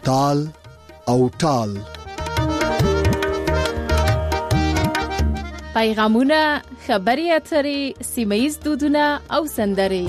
تال او ټال. پیغامونه، خبري اترې، سیمه‌ییز دودونه او سندرې.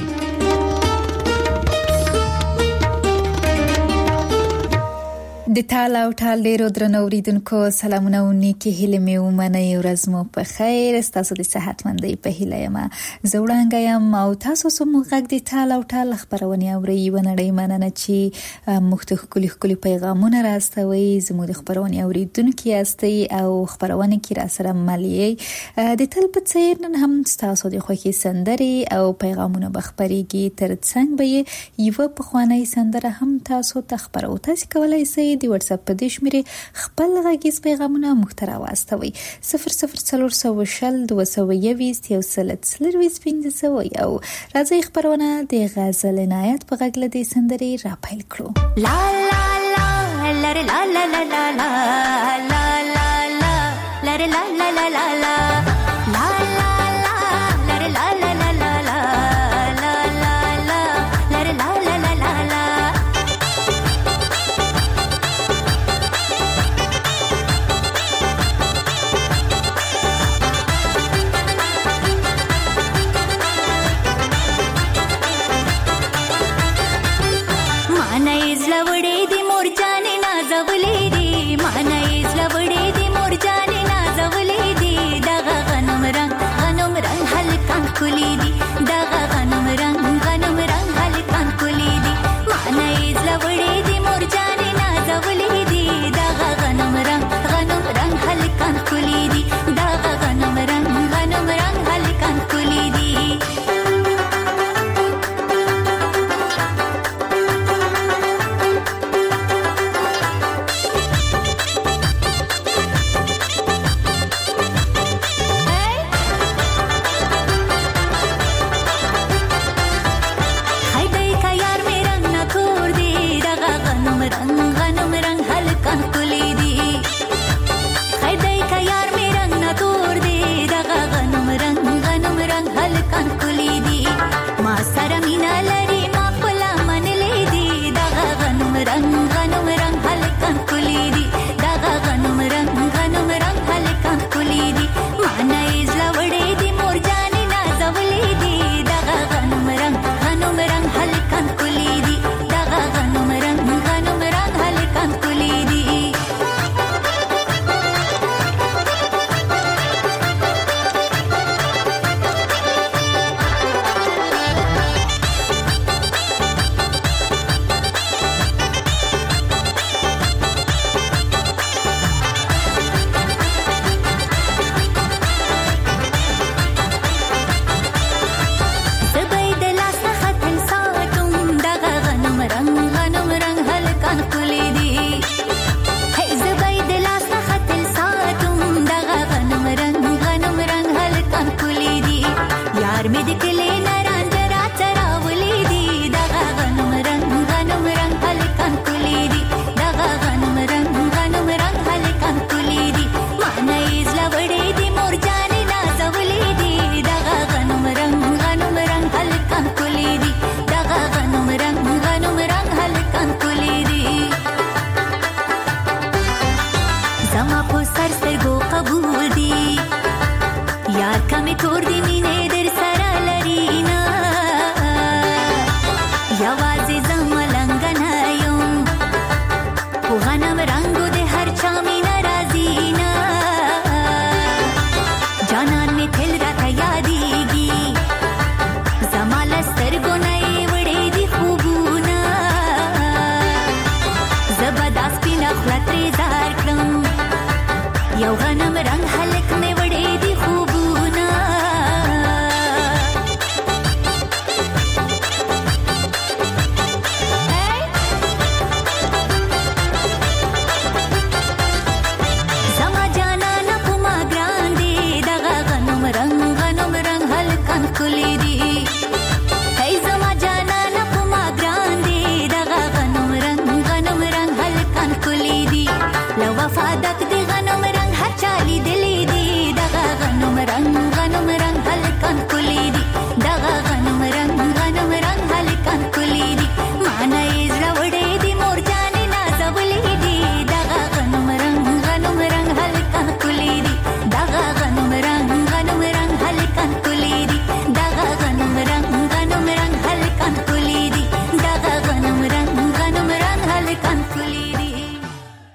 د تال او ټال ډیرو درنو اوریدونکو سلامونه او نیکی هیله مې ومنئ. ورځ مو په خیر، تاسو د صحتمندۍ په هیله یم. زه وړاندې یم او تاسو سم غږ د تال او ټال خبرونه اورئ. ونړۍ مننه چې مختلف کلی پیغامونه راستوي. زموږ د خبرونه اوریدونکو یاستئ او خبرونه کې را سره ملي د تل په څیر نن هم تاسو د خوښي سندرې او پیغامونه بخبريږي. ترڅنګ به یو په خواني سندره هم تاسو ته خبرو. تاسو کولای شئ د واتس اپ په دشمره خپل غږیز پیغامونه محتوا واستوي 00420 221 130 او راځي خبرونه د غزل عنایت په غږ لدی سندرې را پیل کړو. لا لا لا لا لا لا لا لا لا لا لا لا لا لا لا لا دا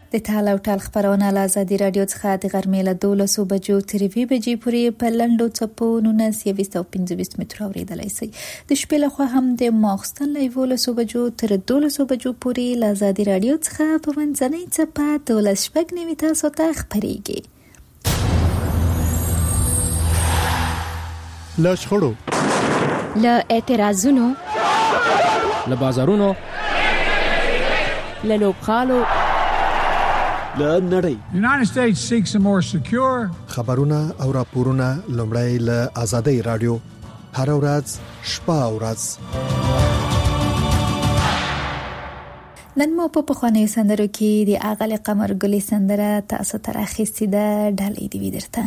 د ټال او ټال خبرونه له ازادي رادیو څخه د غرمې له 12 بجو تر 2 بجې پورې په لنډو څپو 1925 متر اوریدلای شئ. د شپې له خوا هم د ماخستن له 11 بجو تر 12 بجو پورې له ازادي رادیو څخه په منځنۍ څپه 12 تاسو ته خبرېږي. له شخړو، له اعتراضونو، له بازارونو، له لوبغالو، له نړۍ. The United States seeks a more secure. خبرونه او راپورونه لومړی له ازادي رادیو هر ورځ شپه او ورځ. نن مو په پخوانیو سندرو کې د اغل قمر ګلي سندره تاسو ته راخیستې ده. ډالۍ دی درته.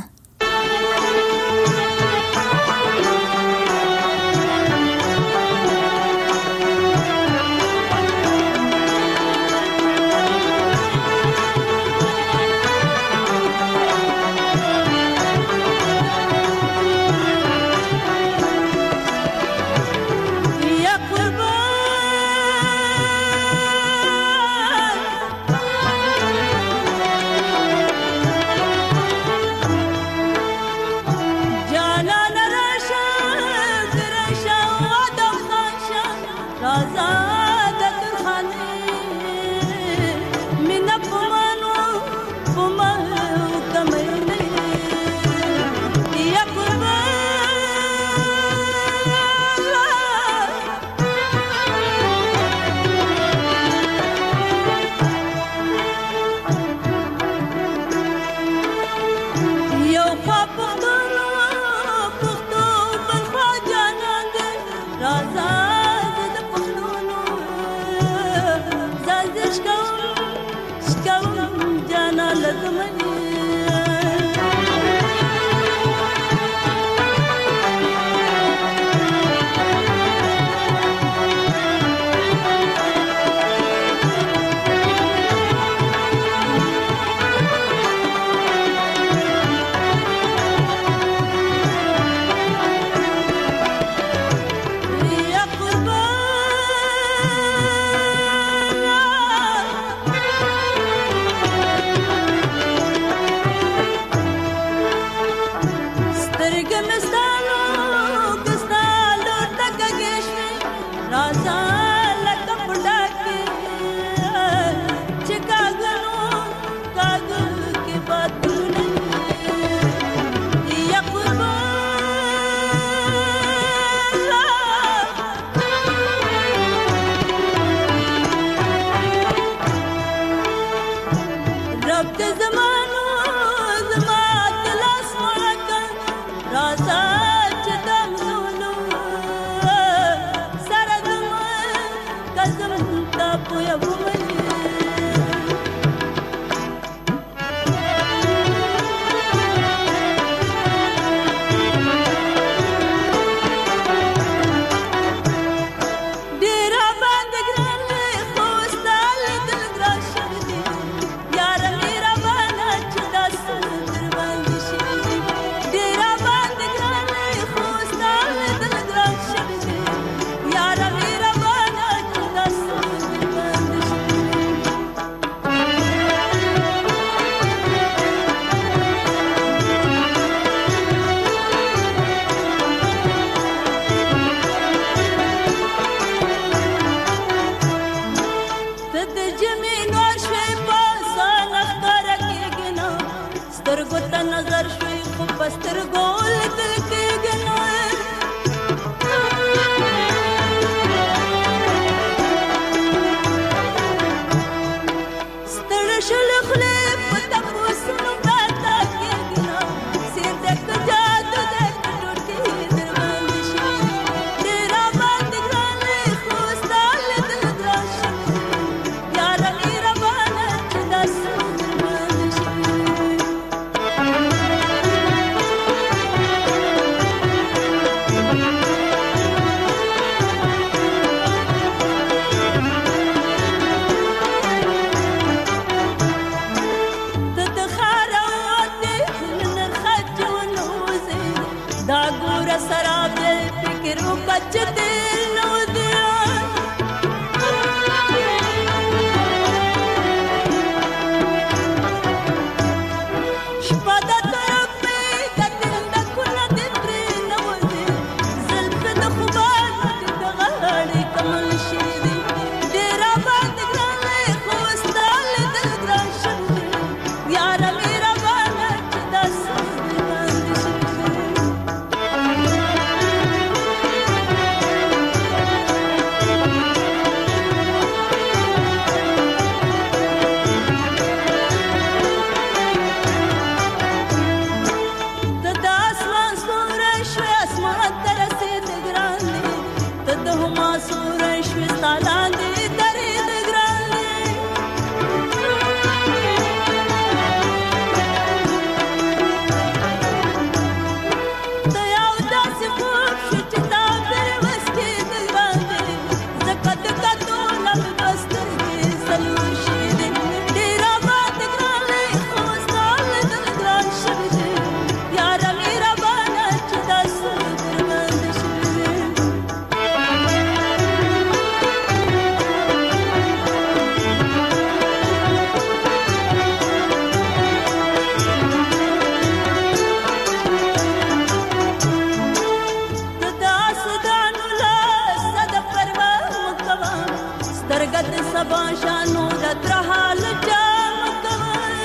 مرګت سبا شانو د حال جام کوي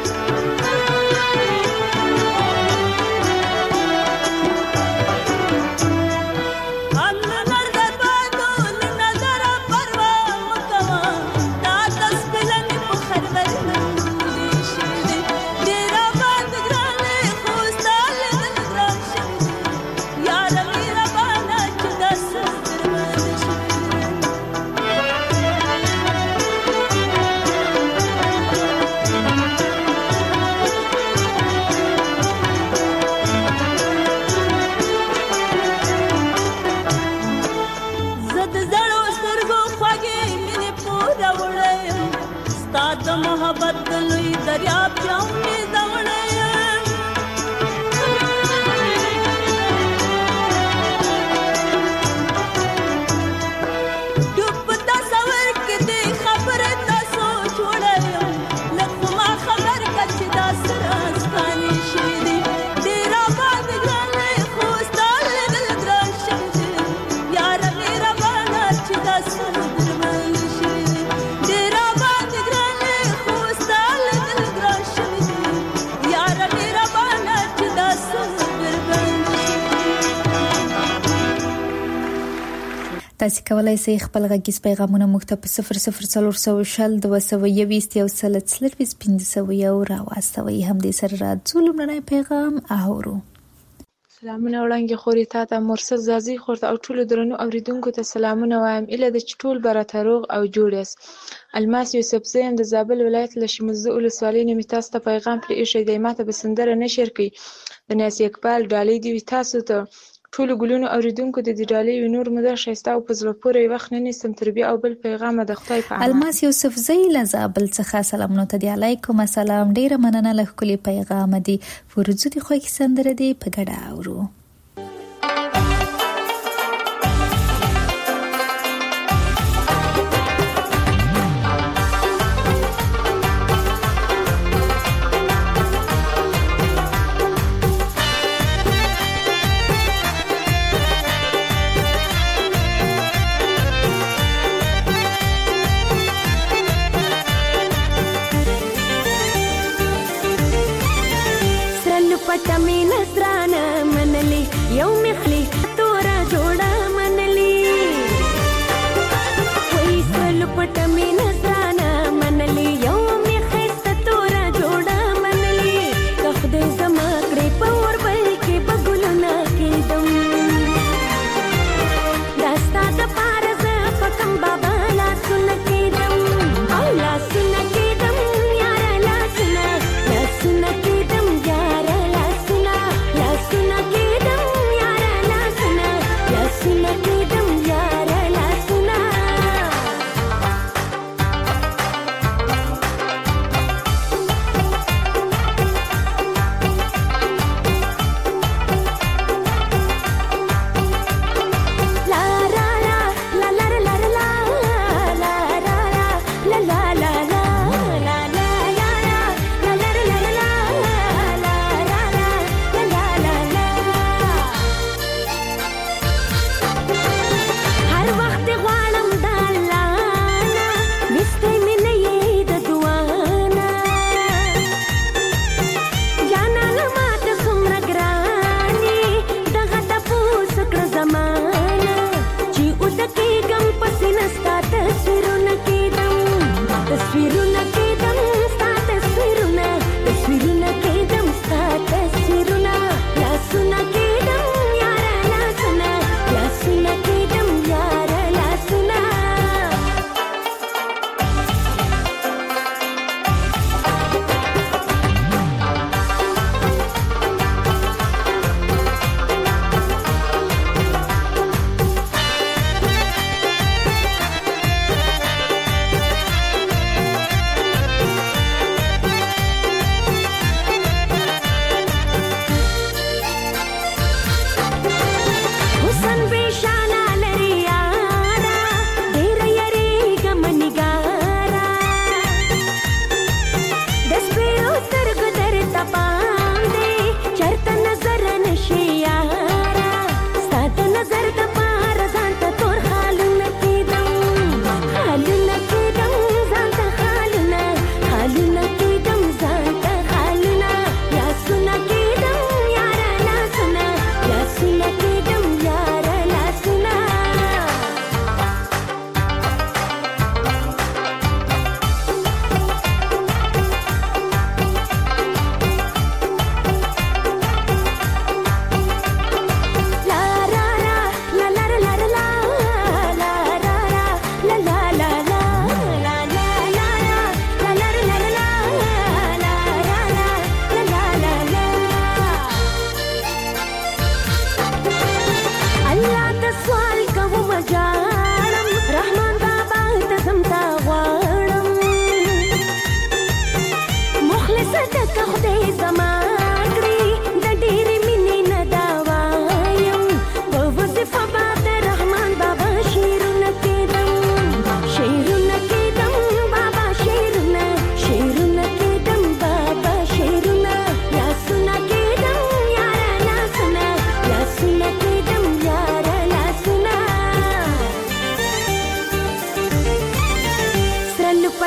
ان نظر بادو نظر پروا مکوا دا تسبلن په خرور ډیر باد ګرانه خوستال ګران شي یار میرا بانا چې داس د محبت لوی دریاب جاونې زوړې ډوب تصور کې دې خبره تاسو جوړې لکه ما خبر کچ دا سره ستاني شي ډېر آباد ګرانې خوستال دل ګران شي یار میرا بانا چې دا سره تاسو کولای شئ خپل غږیز پیغامونه موږ ته په 00400 220 یو سل څلرويس 500 یو راوستوي. هم دې سره راځو لمړنی پیغام اورو. سلامونه وړاندې خوري تا ته مرسل زازي خورته او ټول درنو اوریدونکو ته سلامونه وایم. اله د ټول برته روغ او جوړ یاست. الماس یوسف زین د زابل ولایت له شمزه ولسوالۍ نه تاسو ته پیغام پرې ایښی دی. ماته بسندره نشر کوي د ناس اقبال ډالۍ دی تاسو ته ټول ګلونو اوریدونکو د دې ډالۍ نور مده شایسته او په زړه پورې وخت نه نستم تربیه او بل پیغام د خدای په امان. الماس یوسف زی له زابل څخه سلامونه ته دی. علیکم السلام. ډیره مننه له خپل پیغام دی. ورځو دی خو کې سندره دی په ګډه اورو. پټه می نظرانه منلې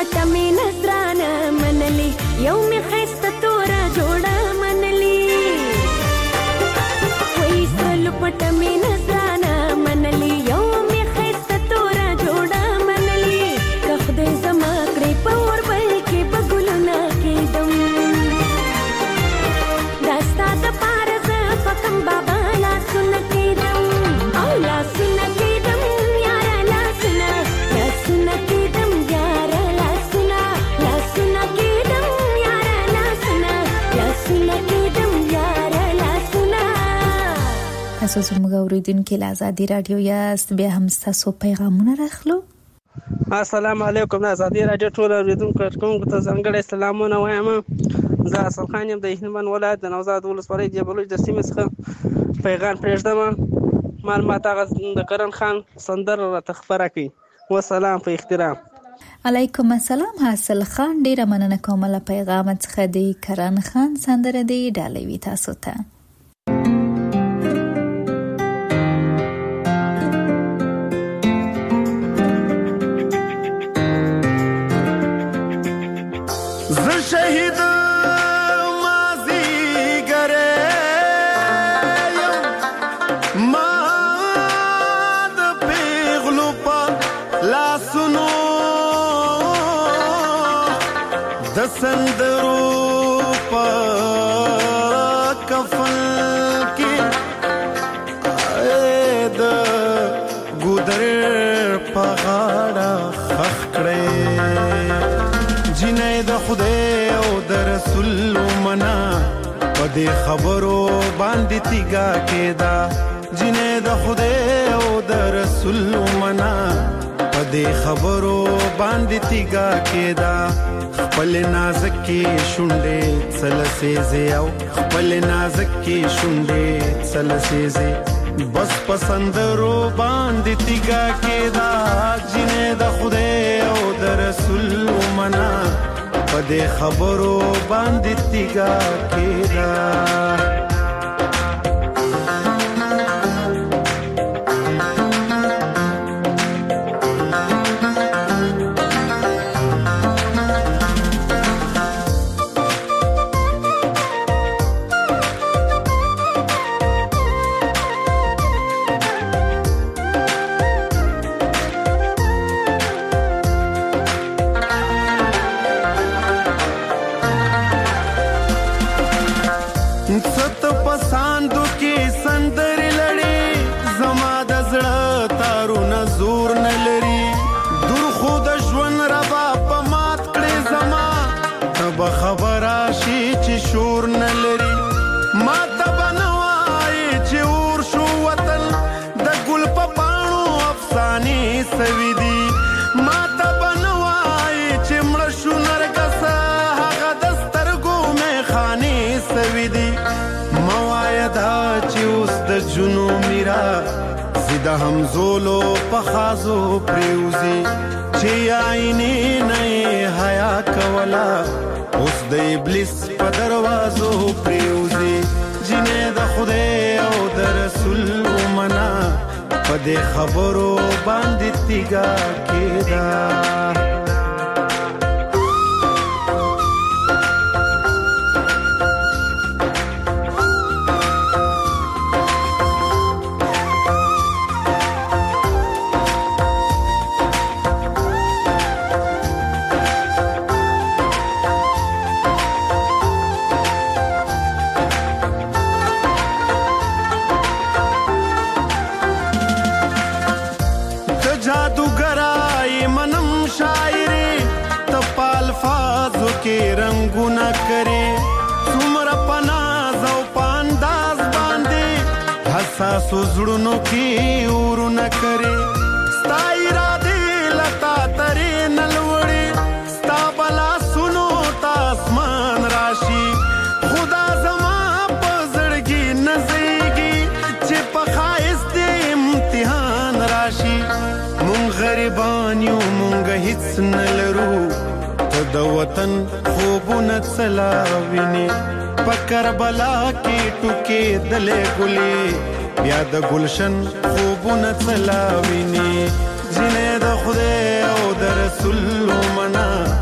پټه مې نظرانه منلي یو مې ښایسته توره جوړه منلي وایي سلو پټه مې نظرانه منلي یو مې ښایسته توره جوړه منلي که خدای زما کړې په اوربل کې به ګلونه کېدم دا ستا دپاره زه په کم بابا لاسونه کېدم او لاسونه کېدم یاره لاسونه لاسونه کېدم یاره لاسونه لاسونه کېدم یاره لاسونه لاسونه کېدم یاره لاسونه. تاسو زموږ اوریدونکي له ازادي رادیو یاست، بیا هم ستاسو پیغامونه راخلو. السلام علیکم. ازادي رادیو ټول اوریدونکو ته ځانګړی سلامونه وایم. زه اصل خان یم د هلمند ولایت د نوزاد ولسوالۍ جبلوج د سیمې څخه پیغام پرېږدم. معلومات هغه د کرن خان سندره راته خپره کړي. وسلام په احترام. علیکم السلام حاصل خان، ډیره مننه کوم له پیغام څخه. د کرن خان سندره دی ډالوي تاسو ته. شهید مازی گره ما د پیغلو پا لاسونو د سندرو پا کفن کی د ګودر پا غاړه خخ کړې جنې د خدای او د رسول منا په دې خبرو باندې تیګه کېدا جنې د خدای او د رسول منا په دې خبرو باندې تیګه کېدا خپل نازکې شونډې سلسېزې او خپل نازکې شونډې سلسېزې بس پسندرو باندې تیګه کېدا جنې د خدای او د رسول منا په دې خبرو باندې تیګه کېدا. ست پساندو کې سندري لړې زما د زړه تارونه زور نه لري دور خو د ژوند ربا په مات کړې زما تب خبره شي چې شور نه لري ما تب نوای چې اور شو وطن د ګل په پاڼو افسانې سوي دي ما تب نوای چې مړ شو نرګس هغه د سترګو مې خانې سوي دي موایدا چې اوس د جنو میرا زیده همزولو پخازو پریوزی چې آئینی نئی حیا کولا اوس د ابلیس په دروازو پریوزی جنې د خدای او د رسول منا په دې خبرو باندې تیګه کېدا. کې رنگونه کرے څومره پناز او پانداز باندې حساس زړونو کې ورونه کرے ستا اراده لتا ترې نلوړې ستا بلا سنو تا اسمان راشي خدا زما په زړګي نزيږي چې په خایست امتحان راشي مونږ غریبان یو مونږ هیڅ نلرو د وطن خوبونه څلاویني په کربلا کې ټوکې دلې ګلې بیا د گلشن خوبونه څلاویني جنې د خدای او د رسول منا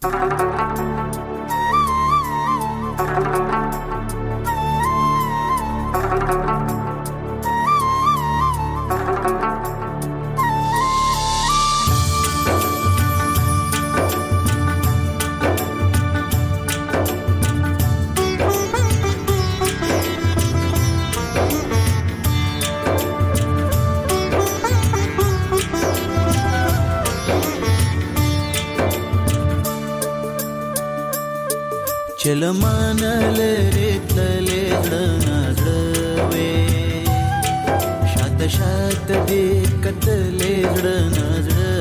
چلمان لري تللې زړه شات شات دې کتلې زړه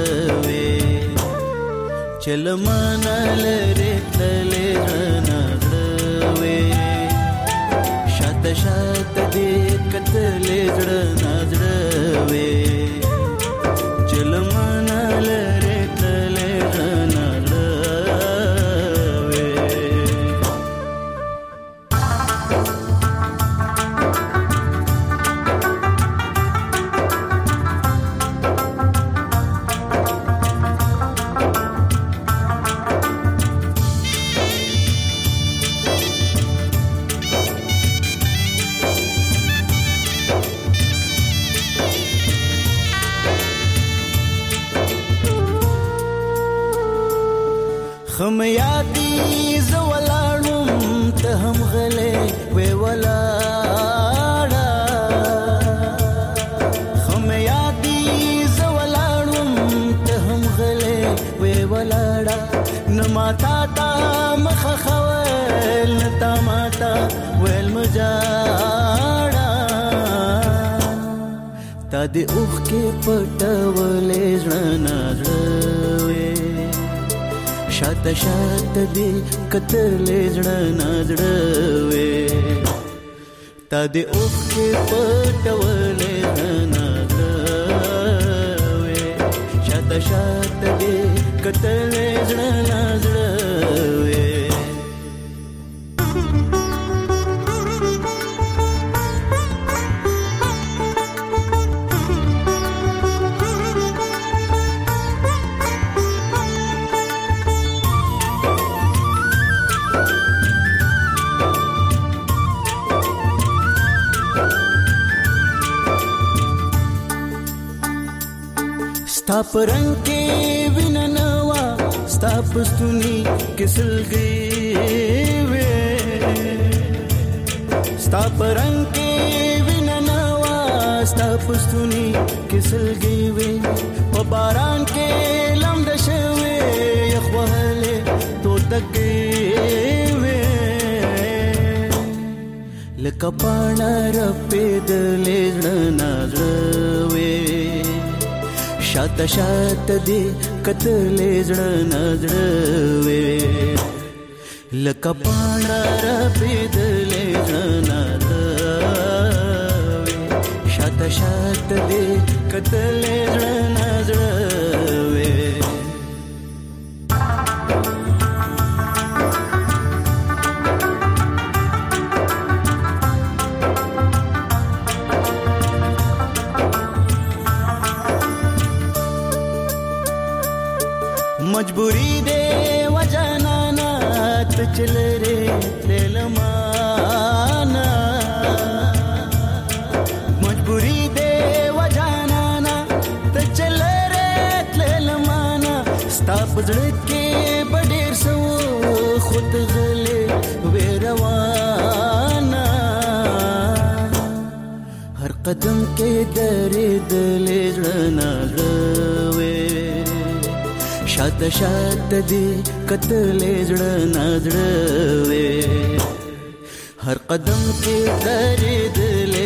چلمان لري تللې زړه شات شات دې کتلې زړه چلمان لري تللې خم یادی زولاړم ته هم غلې وې ولاړه خم یادی زولاړم ته هم غلې وې ولاړه نماتا تا مخ خوال نتا ماتا ویل مجاړه تا دې اوخ کې پټولې ژوند شات شات دې کتلې زړه تا دې اوخ کې پټولې شات شات دې کتلې زړه ستا پرنګ کې ویننوا ستا پستونی کسل گئی وې ستا پرنګ کې ویننوا ستا پستونی کسل گئی وې په باران کې لمد شوي یخوهله تو تکې وې لکه پاڼه رپې دلې نازوي شات شات دې کتلې زړه لکه پاڼه رپې دلې شات شات دې کتلې زړه مجبوری دے وجنانا تچل رے للمانا مجبوری دے وجنانا تچل رے للمانا ستا پزړ کې بډیر سو خود غلې ویروانا هر قدم کې درې دلې ژوند شات شات دې کتلې زړه هر قدم کې درې دلې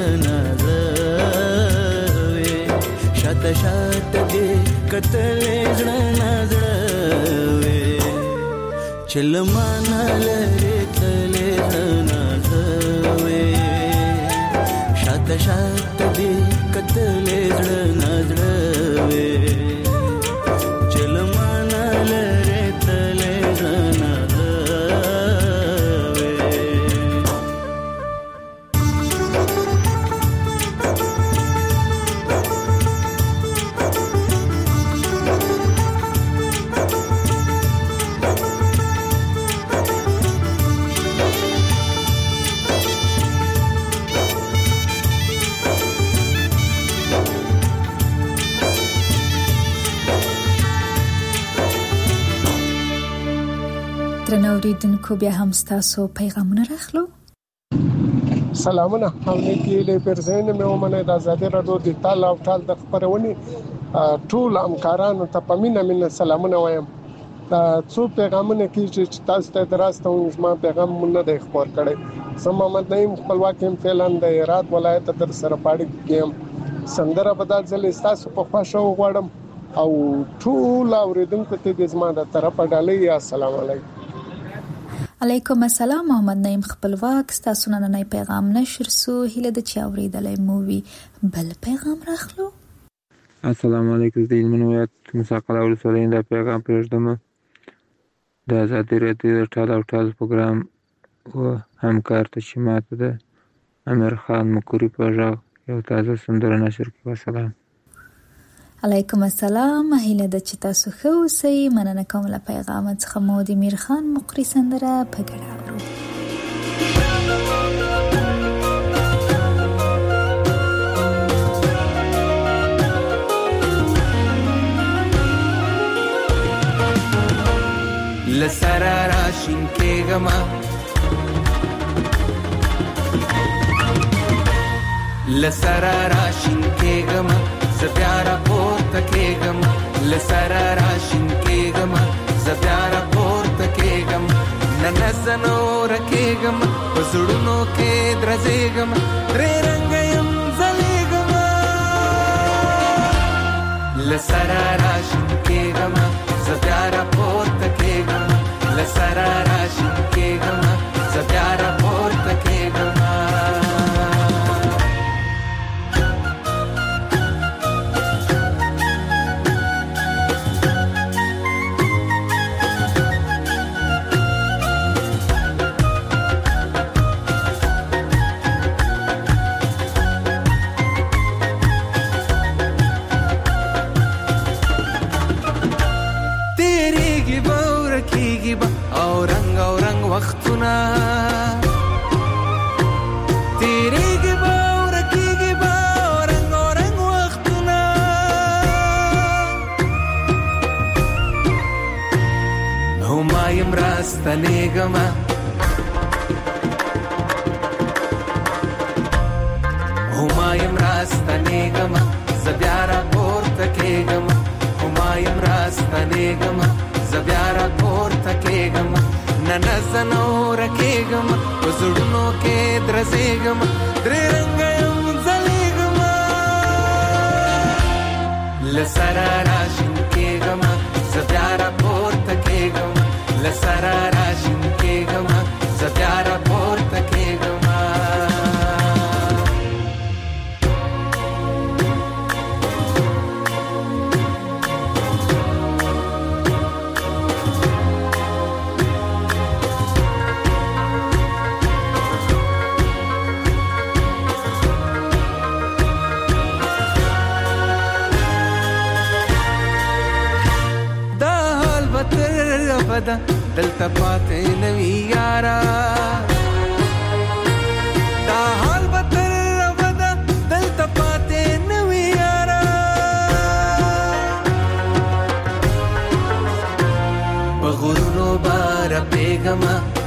شات شات دې کتلې زړه چلمان لري تلې شات شات دې کتلې زړه درنو اوریدونکو بیا هم ستاسو پیغامونه راخلو. سلامونه او نیکی له پرځین مې ومنه د آزادي رادیو د تال او ټال د خبرونې ټول همکارانو ته په مینه سلامونه وایم. څو پیغامونه کې چې تاسو ته دراسته زما پیغام مونږ نه خبر کړي. زه محمد نعیم خپلواک يم فعلا د هرات ولایت در سره پاړی کېم. سندره بدل ځل تاسو په خوښو غواړم او ټول اوریدونکو ته د زما د طرفه ډالۍ السلام علیکم. علیکم السلام. محمد نعیم خپلواک ستاسو نن پیغام نشر سو هله د چا اوریدلې مووي بل پیغام راخلو. السلام علیکم. د منویات مساقله ولسوالۍ د پیغام پرېږدم. د آزادي رادیو د ټال او ټال پروګرام او همکار ته چې ماته د امیر خان مکوري په غږ یو تازه سندره نشر کړه. سلام. علیکم السلام. هیله د چې تاسو ښه اوسئ. مننه کوم له پیغام څخه مو د امیر خان مقری سندره په ګډه اورو. لسرا راشین کېږم لسرا راشین کېږم زه بیا راپورته کېږم لسرا راشین کېږم زه بیا راپورته کېږم نن زه نوره کېږم په زړونو کې درځېږم درې رنګه یم ځلېږم لسرا راشین کېږم زه بیا راپورته کېږم لسرا راشین کېږم زه بیا راپورته کېږم وختونه تیریږي به ورکیږي به رنګ وختونه هما یم راستنېږم هما یم راستنېږم زه بیا راپورته کېږم هما یم راستنېږم زه بیا راپورته کېږم نن زه نوره کېږم په زړونو کې درځېږم درې رنګه یم ځلېږم لسرا راشین کېږم زه بیا راپورته کېږم لسرا راشین کېږم زه بیا راپورته کېږم دلته پاتې نوی یارا دا حال به تر ابده دلته پاتې نوی یارا په غرونو به رپېږم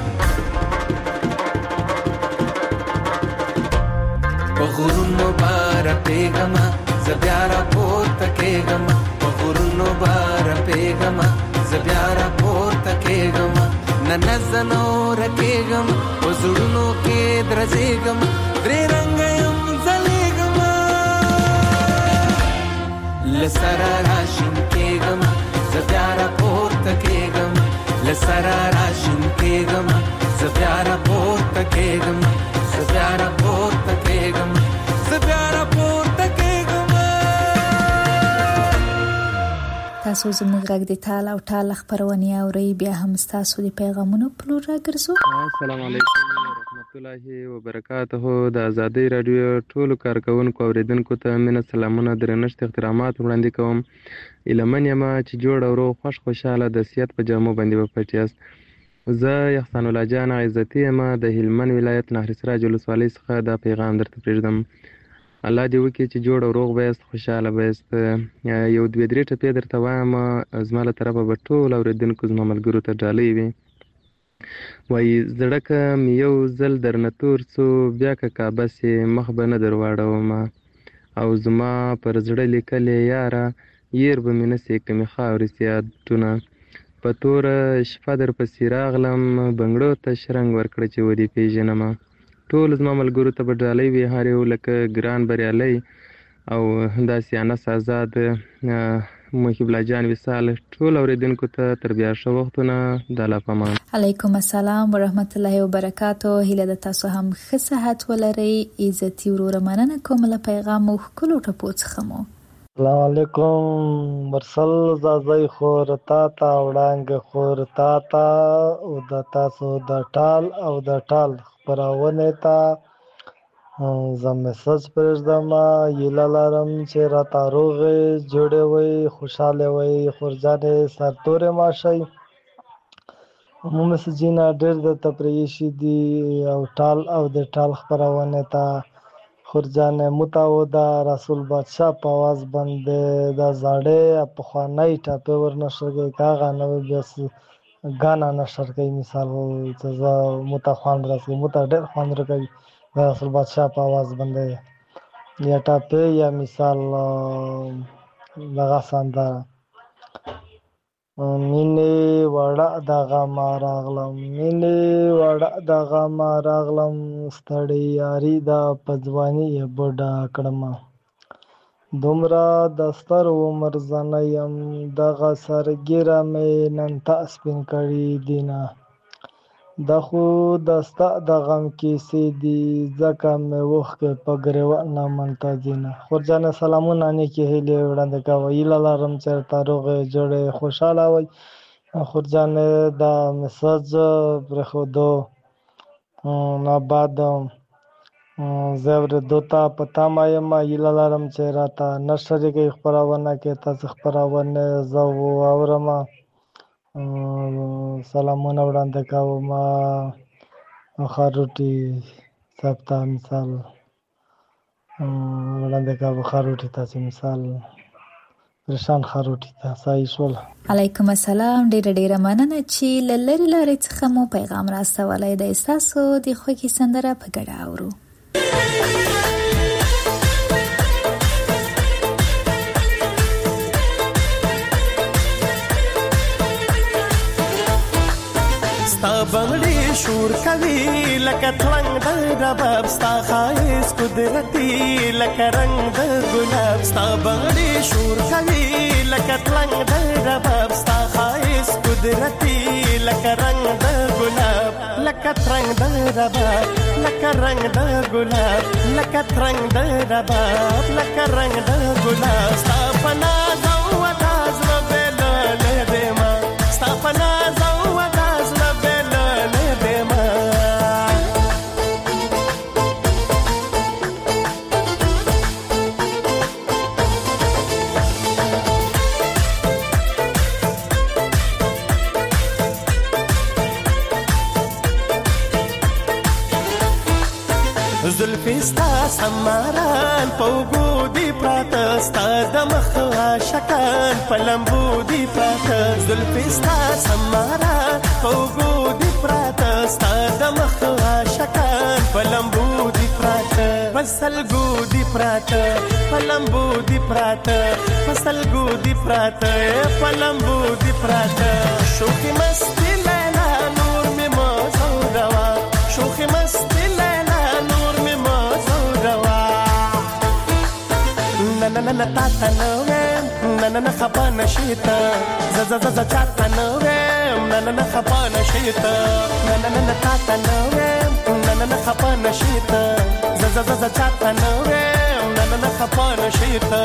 په غرونو به رپېږم زه بیا راپورته کېږم په غرونو به رپېږم زه بیا راپورته کېږم نن زه نوره کېږم په زړونو کې درځېږم درې رنګه یم ځلېږم لسرا راشین کېږم زه بیا راپورته کېږم لسرا راشین کېږم زه بیا راپورته کېږم زه بیا راپورته کېږم زه بیا راپورته کېږم. تاسو زموږ غږ د تال او ټال خبرونه اورئ. بیا هم تاسو د پیغامونو په لور راګرځو. السلام علیکم ورحمت الله وبرکاته. د آزادۍ رادیو ټولو کارکونکو اوریدونکو ته مینه سلامونه درنښت احترامات وړاندې کوم. ایلمن یم چې جوړ او روغ خوشاله د صحت په جامو باندې وپټ یاست. زه احسان الله جان عزتي یم د هلمند ولایت نهر سراج ولسوالۍ څخه دا پیغام درته پرېږدم. الله دې وکړي چې جوړ او روغ به یاست، خوشحاله به یاست. یو دوې درې ټپې درته وایم، زما له طرفه به ټول اورېدونکو زما ملګرو ته ډالۍ وي. وایي زړه که مې یو ځل درنه تور څو بیا که کعبه سې مخ به نه در واړومه او زما پر زړه لیکلې یاره ير به مې نه سې که مې خاورې سي یادونه په توره شپه در پسې راغلم بنګړو ته شرنګ ورکړه چې ودې پېژنمه ټول زما ملګرو ته به ډالۍ وي هر یو لکه ګران بریالی او داسې انس آزاد محب الله جان وصال ټول اوریدونکو ته تر بیا ښه وختونه د الله په امان. علیکم السلام ورحمت الله وبرکاتو. هیله د تاسو هم ښه صحت ولرئ. عزتي وروره مننه کوم له پیغام مو ښکلو ټپو څخه مو. السلام علیکم. مرسل زازی خور تا تا وړانګ خور تا تا او د تاسو د ټال او د ټال خپرونه تا زه میسج پرېږدم. هیله لرم چې راته روغې جوړې وئ خوشحاله وئ خورجانې سرتورې ماشئ. مو میسجونه ډېر درته پرېښي دي او ټال او د ټال خپرونه ته خورجانې متعوده رسول بادشاه په آواز باندې د زاړې پخوانۍ ټاپې ورنشر کوي که هغه نوې بیا ګانا نشر کوي مثال چې زه مته خوند رسوي مته ډېر خوند راکوي د رسول بادشاه په آواز باندې یا ټاپې یا مثال دغه سندره مینې وړه دغه ما راغلم مینې وړه دغه ما راغلم ستړی یاري دا په ځواني یې بوډا کړمه دومره د ستر عمر زنه یم دغه سرګیره مې نن تا سپین کړي دینه دا خو د ستا د غم کیسې دي ځکه مې اوښکې په ګریوان نه منتظینه. خورجانې سلامونه نیکې هیلې وړاندې کوه. هیله لرم چې ورته روغې جوړې خوشحاله وئ. خورجانې د میسج پرېښودو نه بعد زه اورېدو ته په تمه یم. هیله لرم چې راته نه شریکئ خپرونه کې تاسې خپرونې زه واورم. سلامونه وړاندې کوم خاروټي صاحب ته مثال وړاندې کوم خاروټي تاسې مثال پریشان خاروټي ته صحیح شول. علیکم السلام. ډیره مننه چې له لرې لارې څخه مو پیغام راستولی دی. ستاسو د خوښې سندره په ګډه اورو. ستا بنگړي شور کوي لکه تلنګ د رباب ستا خایس قدرتي لکه رنگ د ګلاب ستا بنگړي شور کوي لکه تلنګ د رباب ستا خایس قدرتي لکه رنگ د ګلاب لکه ترنګ د رباب لکه رنگ د ګلاب لکه ترنګ د رباب لکه رنگ د ګلاب ستا پنا زو وتاز وبل له دما ستا پنا زو وتاز زلفی ستا سماران پوگو دی پراتا ستا دمخ عاشقان پلمبو دی پراتا زلفی ستا سماران پوگو دی پراتا ستا دمخ عاشقان پلمبو دی پراتا پسلگو دی پراتا پلمبو دی پراتا پسلگو دی پراتا پلمبو دی پراتا شوخی مستی لیلا نور می موزو روا شوخی مستی لیلا نننن تاتا نویم نننن خبا نشیتا زززز چاتا نویم نننن خبا نشیتا نننن تاتا نویم نننن خبا نشیتا زززز چاتا نویم نننن خبا نشیتا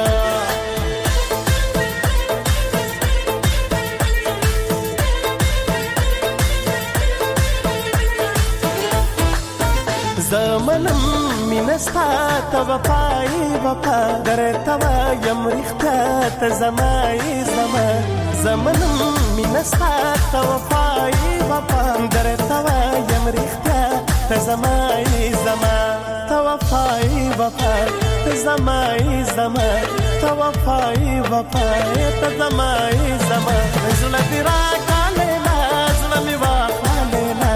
زمنم مینستا تا وفای وفا در توا یم ریختا تا زمای زما زمنم مینستا تا وفای وفا در توا یم ریختا تا زمای زما تا وفای وفا تا زمای زما تا وفای وفا تا زمای زما زلفی را کالینا زلمی واقع لینا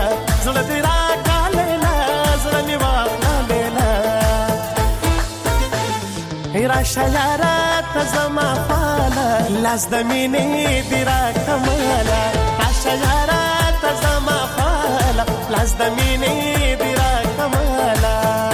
راشه یاره ته زما خواله لاس د مینې دې راکماله راشه یاره ته زما خواله لاس د مینې دې راکماله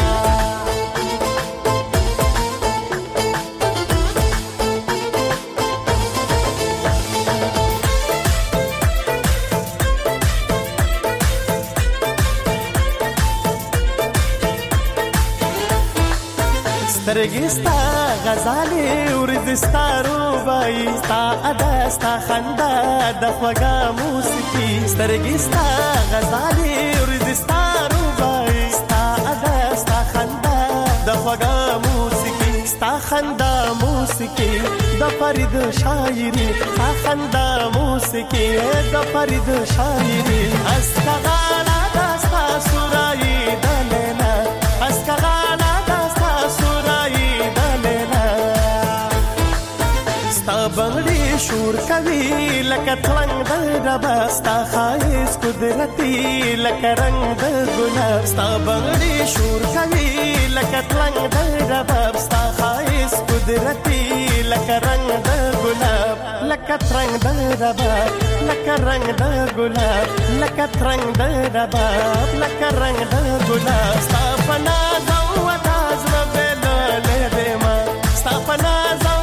سترګې ستا غزالې ورځې ستا روبایي ستا ادا ستا خندا د خوږه موسیقي سترګې ستا غزالې ورځې ستا روبایي ستا ادا ستا خندا د خوږه موسیقي ستا خندا موسیقي د فرید شاعري ستا خندا موسیقي د فرید شاعري اسکغالا د ستا سورایي د لیلا اسکغالا بغړي شور کوي لکه تلنګ د رباب ستا خایس قدرتي لکه رنگ د ګلاب ستا بغړي شور کوي لکه تلنګ د رباب ستا خایس قدرتي لکه رنگ د ګلاب لکه ترنګ د رباب لکه رنگ د ګلاب لکه ترنګ د رباب لکه رنگ د ګلاب ستا پنا زو وداز ربل له دما ستا پنا زو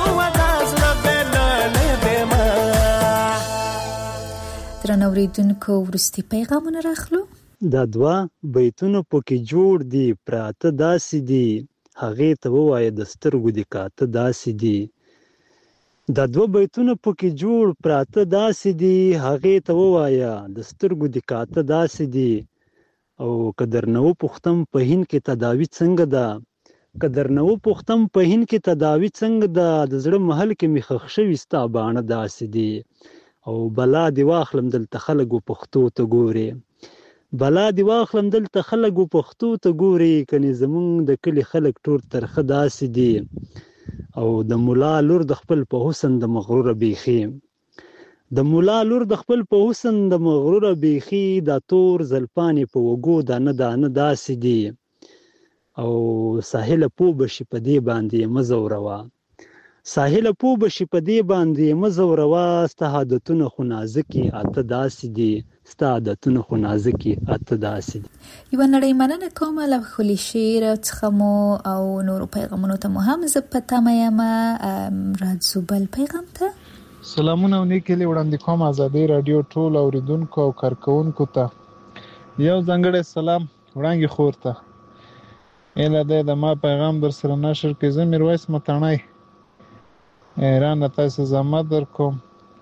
درنو اوریدونکو وروستي پیغامونه راخلو دا دوه بیتونه پکې جوړ دي پراته داسې دي هغې ته ووایه د سترګو دې کاته داسې دي دا دوه بیتونه پکې جوړ پراته داسې دي هغې ته ووایه د سترګو دې کاته داسې دي او که درنه وپوښتم په هند کې تداوي څنګه ده که درنه وپوښتم په هند کې تداوي څنګه ده د زړه محل کې مې ښخ شوي ستا باڼه داسې دي او بلا دی واخلم دلته خلک پښتو ته ګوري بلا دی واخلم دلته خلک پښتو ته ګوري کني زمونږ د کلی خلک ټول ترخه داسې دي او د مولا لور د خپل په حسن د مغرور بیخي د مولا لور د خپل په حسن د مغرور بیخي دا تور زلپانی په وګو دانه دانه داسې دي او ساحل پو بشي په دې باندې مزوروا ساحل پو بشي په دې باندې مزوروا ستا عادتونه خو نازکي اته داسې دي ستا عادتونه خو نازکي اته داسې دي یوه نړۍ مننه کوم له ښکلي شعر څخه مو او نورو پیغامونو ته مو هم زه په تمه یم راځو بل پیغام ته سلامونه او نیکې وړاندې کوم ازادي رادیو ټول اوریدونکو او کارکونکو ته یو ځانګړی سلام وړاندې خور ته اله د ما پیغام در سره نشر کې زه میرویس متنای ایران تاسو زما در کوم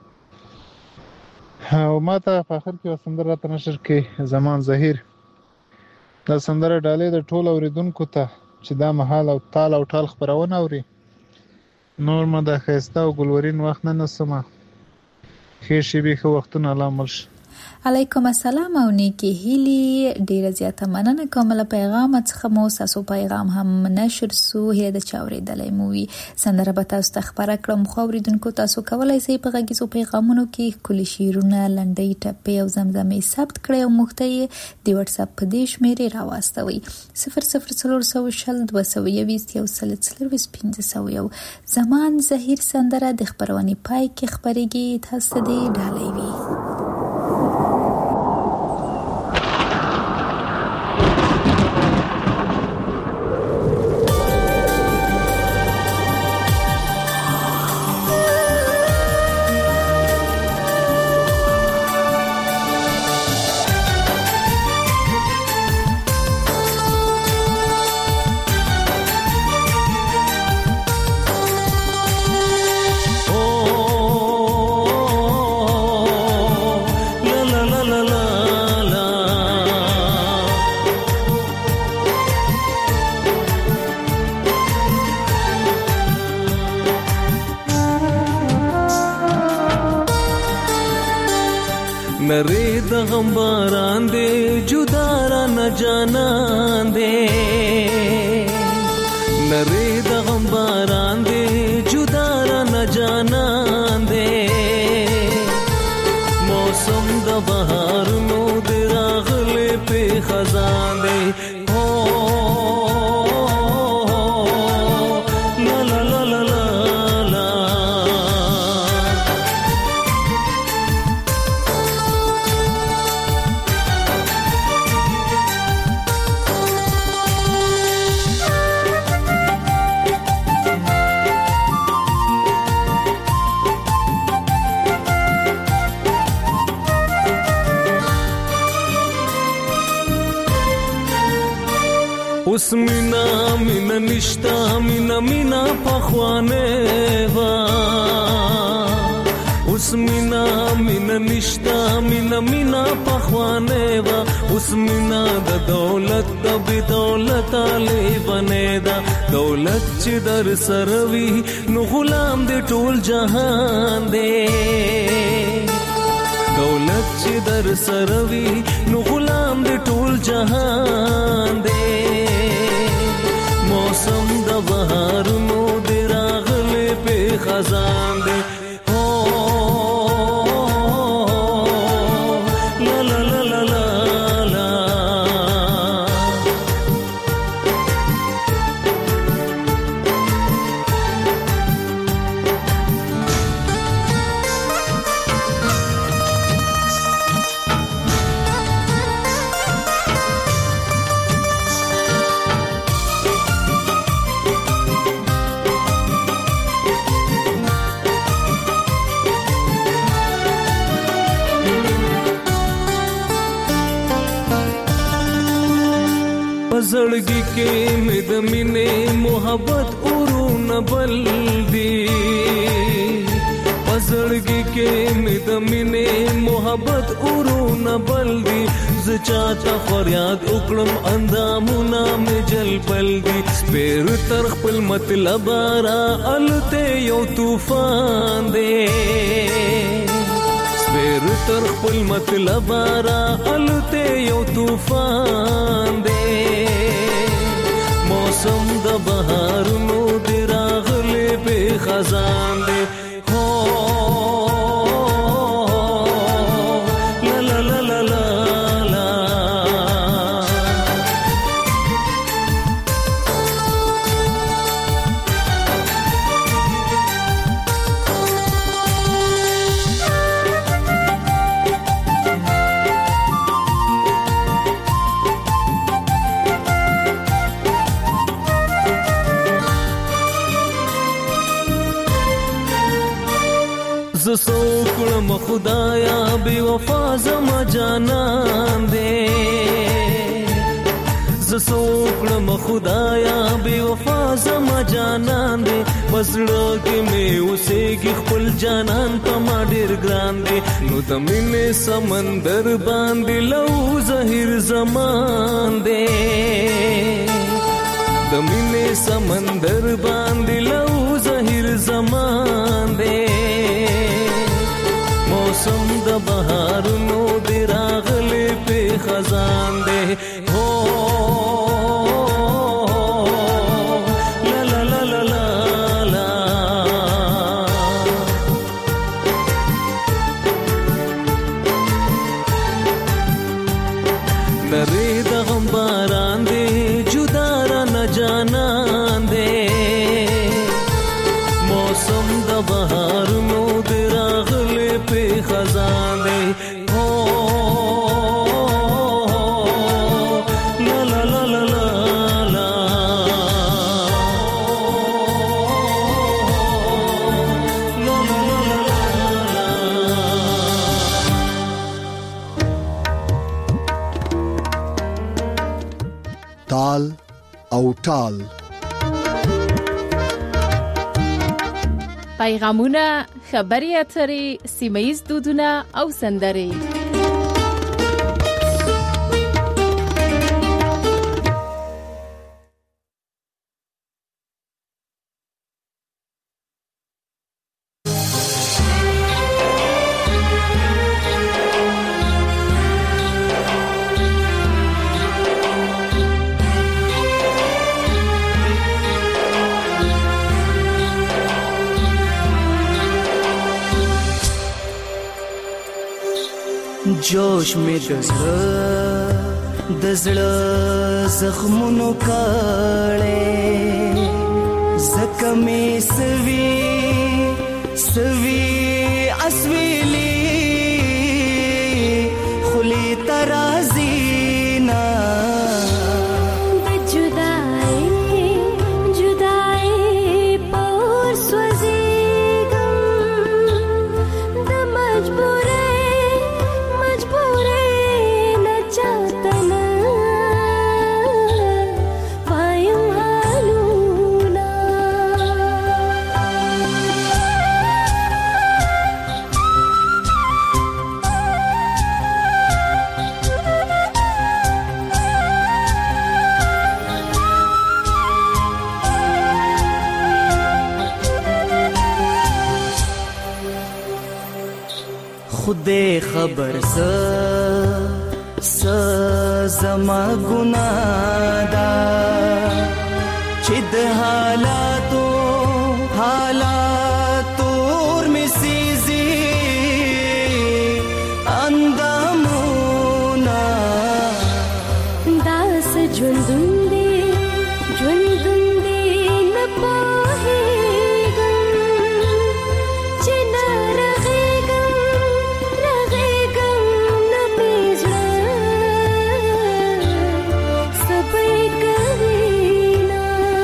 او ما ته په اخر کې وسندره ته نشر کې زمان ظهیر دا سندره ډالې د ټول اوریدونکو ته چې دا محل او تال او ټال خبرونه اوري نور ما د خيستا او ګلورین وخت نه نسمه خیر شي به وختونه الله مرش علیکم السلام او نیکی هیلی ډیره زیاته مننه کوم له پیغام څخه مو تاسو پیغام هم نشر سو هله د چاورې دلې مووي سندره به تاسو ته خبره کړم خو اوریدونکو تاسو کولای شئ په غږیزو پیغامونو کې کلی شیرونه لنډۍ ټپې او زمزمې ثبت کړئ او موږ ته د واتس اپ په دې شمیرې راواستوي 00322 زمان ظهیر سندره د خبرونې پای کې خبرېږي تاسو دې ډالۍ وي نری د غم باران دے جدا را نه جانان دے نری د غم باران دے جدا را نه جانان دے موسم د بهار نو د راغله په خزان دے لا لا لا اوس مینا مینا نشتا مینا مینا پخوانه وا اوس مینا مینا نشتا مینا مینا پخوانه وا اوس مینا د دولت د بدولت علی بنیدا دولت چې در سروي نو غلام دې ټول جهان دې دولت چې در سروي نو غلام دې ټول جهان دې موسم د بهار نو دې راغله په خزان دې زړګي کې مې د مینې محبت اورونه بل دي پزړګي کې مې د مینې محبت اورونه بل دي ز چاته فریاد وکړم اندامونه مې جل بل دي پیر تر خپل مطلب را الته یو طوفان دی پیر تر خپل مطلب را الته یو طوفان دی موسم د بهار نو دی راغله به خزان دی هو لا لا لا لا لا سوکړم خدایا بے وفا زما جانان دے سوکړم خدایا بے وفا زما جانان دے بسړه کې مې اوسېږي خپل جانان په ما ډېر ګران دے نو د مینې سمندر باندې لو زهیر زمان دے د مینې سمندر باندې لو زهیر زمان دے موسم د بهار نو دی راغله په خزان دی هو لا لا لا لا لا لا نری د غم باران دی جدا را نه جانان دی موسم د بهار نو دی راغله په خزان دی هو لا لا لا لا لا لا تال او ټال پیغامونه، خبري اترې، سیمه ییز دودونه او سندرې. जोश में दजड़ा जख्मों काले जख्मे सवी सवी असवीली खुली तराजी ना خدای خبر زما ګناه ده چې د حالاتو مې سيزي اندامونه داس ژوندون دي نه پوهېږم چې نه رغېږم نه مې زړه صبر کوي نه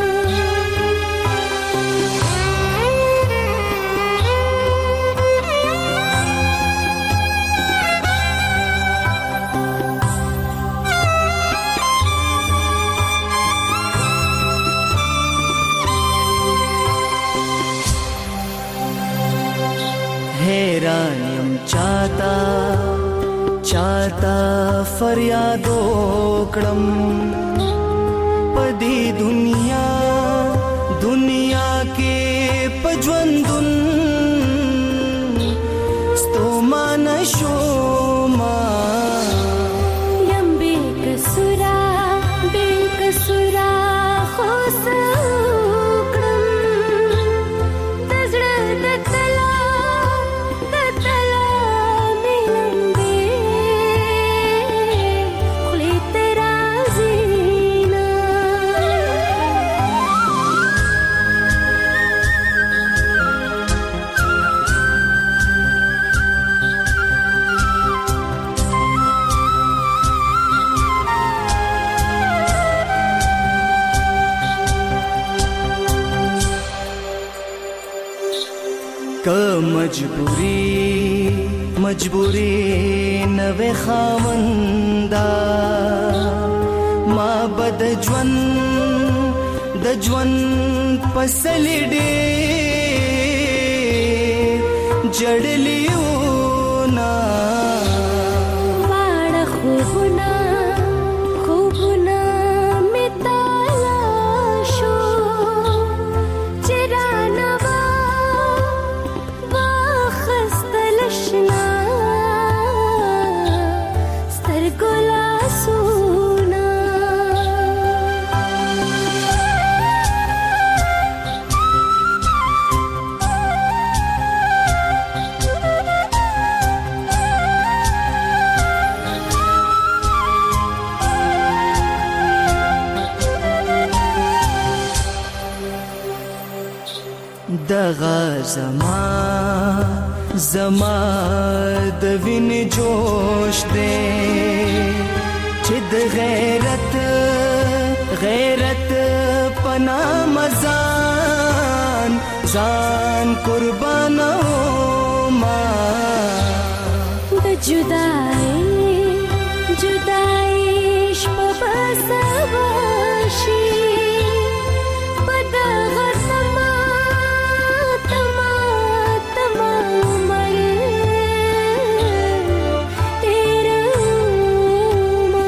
حیران یم چاته فریاد وکړم په دې دنیا کې په ژوندون ستومانه شوما یم بې کسوره خو څه وکړم د زړه د تلا مې لمبې خولې ته راځي نه که مجبوری نوې خاوندا ما بد ژوند پسلی ډېر جړلیو نا واړه خوبونه مې تلاشو چې رانه واخیستل شنه سترګو لاسونه دغه زما د وینې جوش دی چې د غیرت پنا ځان قربانو ما د جدای شپه بسواشي په دغه تما عمر تیرومه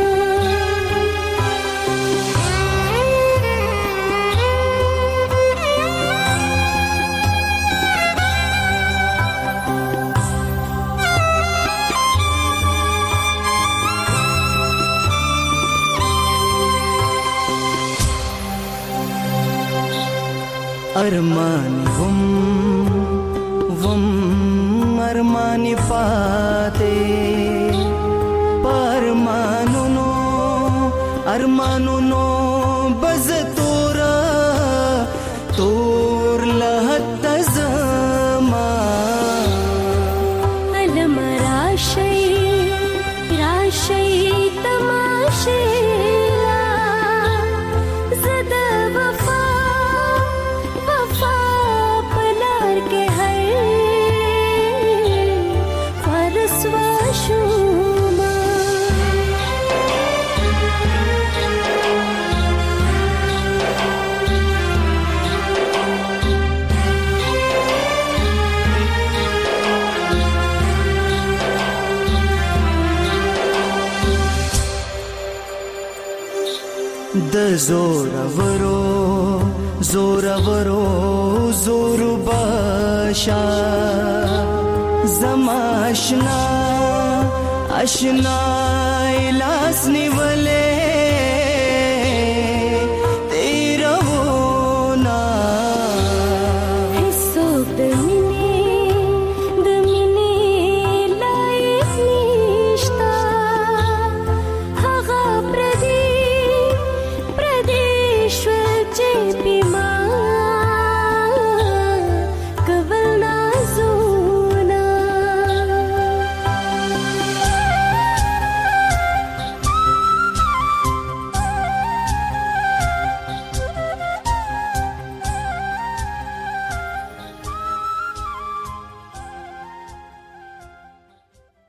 ارمانی پاتے ارمانونو بز تور لحت زما علم راشي تماشي زد وفا پلار کے ہر فرس واشوما د زورورو زور باشا زما آشنا آشنا لاس نیولې